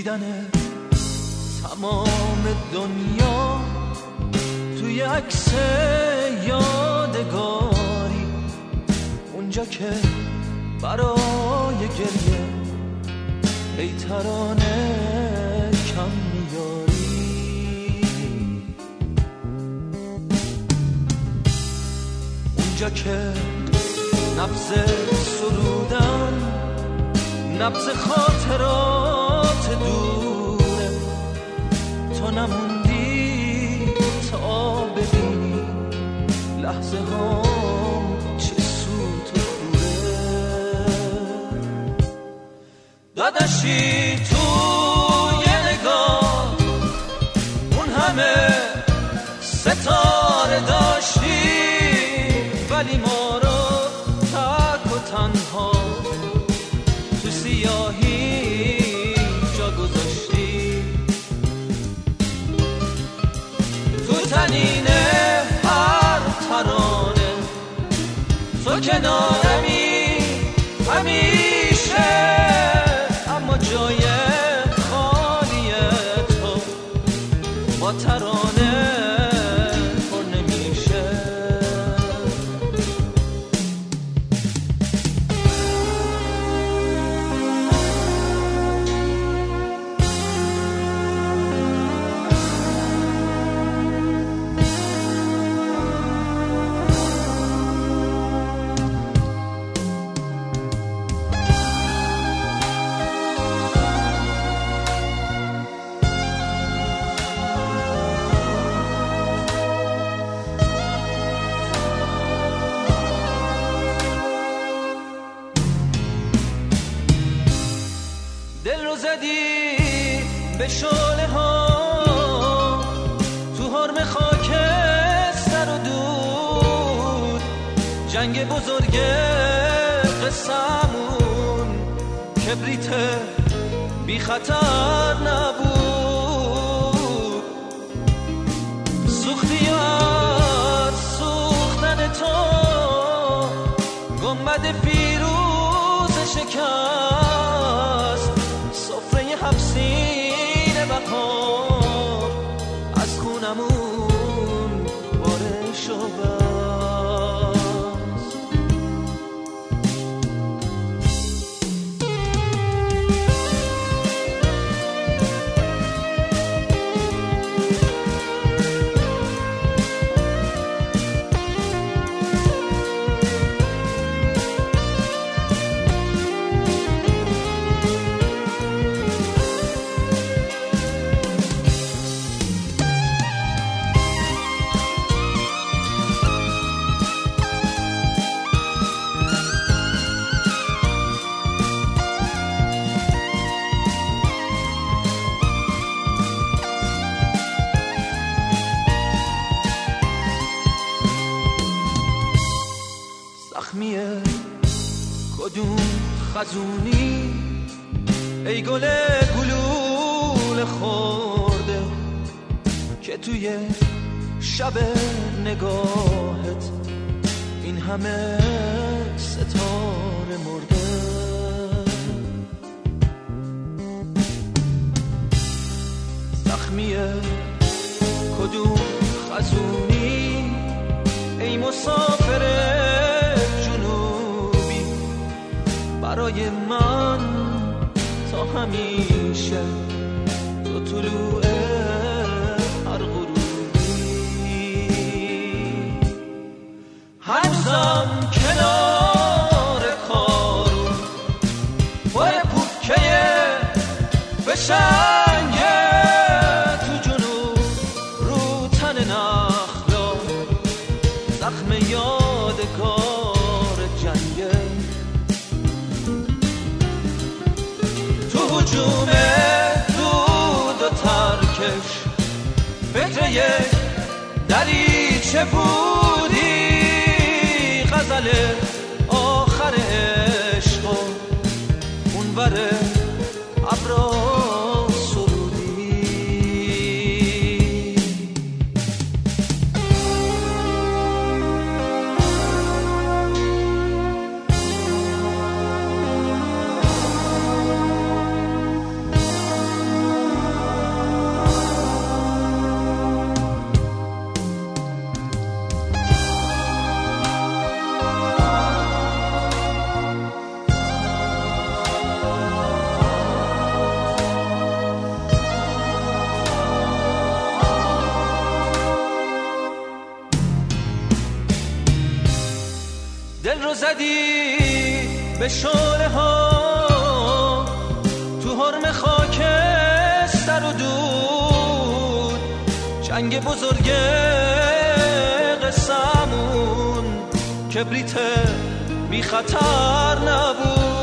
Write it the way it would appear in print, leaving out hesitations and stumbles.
دیدن تمام دنیا توی عکس یادگاری، اونجا که برای گریه ای ترانه کم میاری، اونجا که نبض سرودن، نبض خاطرات دوره، تو نموندی تا ببینی لحظه ها چه سوت و کوره. داداشی تو یه نگاه اون همه ستاره داشتی، ولی ما رو تک و تنها تو سیاهی جا گذاشتی. تو تنین هر ترانه تو کنارمی همیشه، اما جای خالی تو با ترانه پر نمیشه. دل رو زدی به شعله ها تو حرم خاکستر و دود، جنگ بزرگ قسمون کبریت بی خطر نبود. سوختی از سوختن تو گنبد فیروز شکست، سفره حبسین بقا از خونمون بارش و بست. زخمیه کدوم خزونی ای گل گلول خورده که توی شب نگاهت این همه ستاره مرده. زخمیه کدوم خزونی ای مسافر برای من تا همیشه تو طلوع هر غروبی. هنوزم کنار کارون پر پوکه بشنگه تو جنوب رو تن نخلا، زخم یادگار جنگه. هجوم دود و ترکش فکر یک دریچه بودی، غزل آخر عشق و اونور ابرا سرودی. زدی به شعله ها تو حرم خاکستر و دود، جنگ بزرگ قسمون کبریت بی خطر نبود.